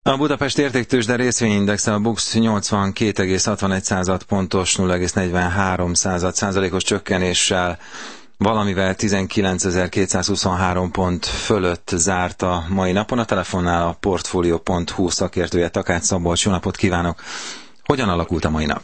A Budapest Értéktőzsde részvényindexe a BUX 82,61 pontos 0,43%-os csökkenéssel valamivel 19.223 pont fölött zárt a mai napon. A telefonnál a Portfolio.hu szakértője, Takács Szabolcs. Jó napot kívánok! Hogyan alakult a mai nap?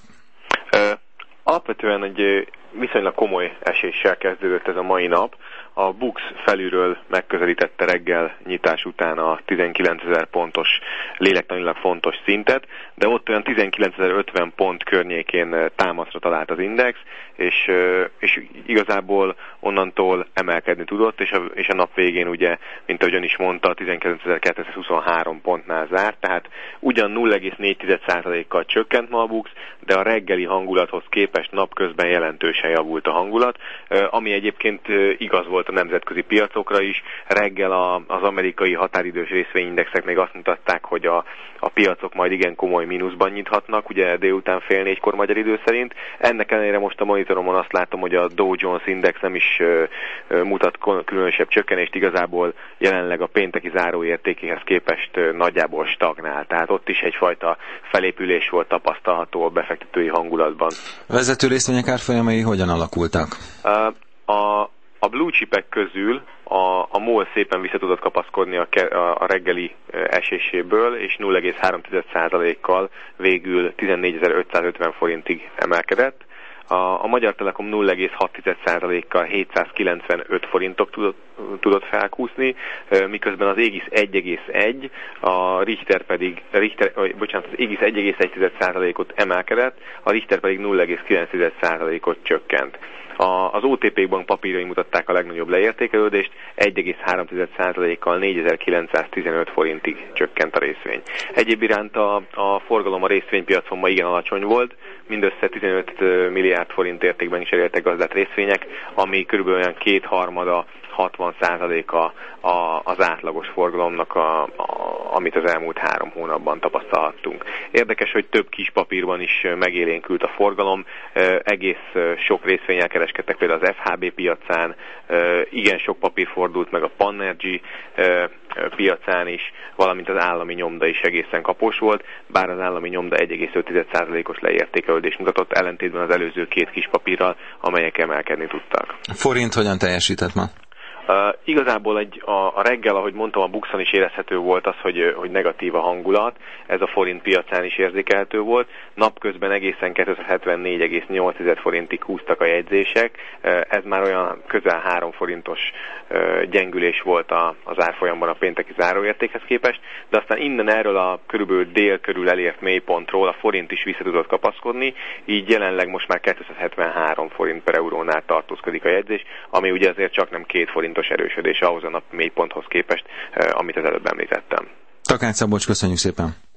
Alapvetően egy viszonylag komoly eséssel kezdődött ez a mai nap. A BUX felülről megközelítette reggel nyitás után a 19.000 pontos, lélektanilag fontos szintet, de ott olyan 19.050 pont környékén támaszra talált az index, és igazából onnantól emelkedni tudott, és a nap végén ugye, mint ahogy ön is mondta, 19.223 pontnál zárt, tehát ugyan 0,4%-kal csökkent ma a BUX, de a reggeli hangulathoz képest napközben jelentősen javult a hangulat, ami egyébként igaz volt a nemzetközi piacokra is. Reggel az amerikai határidős részvényindexek még azt mutatták, hogy a piacok majd igen komoly mínuszban nyithatnak, ugye délután 3:30 magyar idő szerint. Ennek ellenére most a monitoromon azt látom, hogy a Dow Jones Index nem is mutat különösebb csökkenést, igazából jelenleg a pénteki záróértékéhez képest nagyjából stagnál. Tehát ott is egyfajta felépülés volt tapasztalható a befektetői hangulatban. A vezető részvények árfolyamai hogyan alakultak? A blue chipek közül a MOL szépen vissza tudott kapaszkodni a reggeli eséséből, és 0,3%-kal végül 14.550 forintig emelkedett. A Magyar Telekom 0,6%-kal 795 forintok tudott felkúszni, miközben az Égis 1,1, a Richter pedig, az Égis 1,1%-ot emelkedett, a Richter pedig 0,9%-ot csökkent. Az OTP bank papírai mutatták a legnagyobb leértékelődést, 1,3%-kal 4.915 forintig csökkent a részvény. Egyéb iránt a forgalom a részvénypiacon ma igen alacsony volt, mindössze 15 milliárd forint értékben is elértek gazdát részvények, ami körülbelül olyan 2/3, 60%-a az átlagos forgalomnak, amit az elmúlt 3 hónapban tapasztalhattunk. Érdekes, hogy több kis papírban is megélénkült a forgalom, egész sok részvénnyel kereskedtek például az FHB piacán, igen sok papír fordult meg a Panergy piacán is, valamint az állami nyomda is egészen kapós volt, bár az állami nyomda 1,5%-os leértékelődést mutatott, ellentétben az előző 2 kis papírral, amelyek emelkedni tudtak. A forint hogyan teljesített ma? Igazából a reggel, ahogy mondtam, a BUX-on is érezhető volt az, hogy negatív a hangulat, ez a forint piacán is érzékelhető volt. Napközben egészen 274,8 forintig húztak a jegyzések, ez már olyan közel 3 forintos gyengülés volt az árfolyamban a pénteki záróértékhez képest, de aztán innen erről a körülbelül dél körül elért mélypontról a forint is vissza tudott kapaszkodni, így jelenleg most már 273 forint per eurónál tartózkodik a jegyzés, ami ugye azért csak nem 2 forintos erősödés ahhoz a napi mélyponthoz képest, amit az előbb említettem. Takács Szabolcs, köszönjük szépen!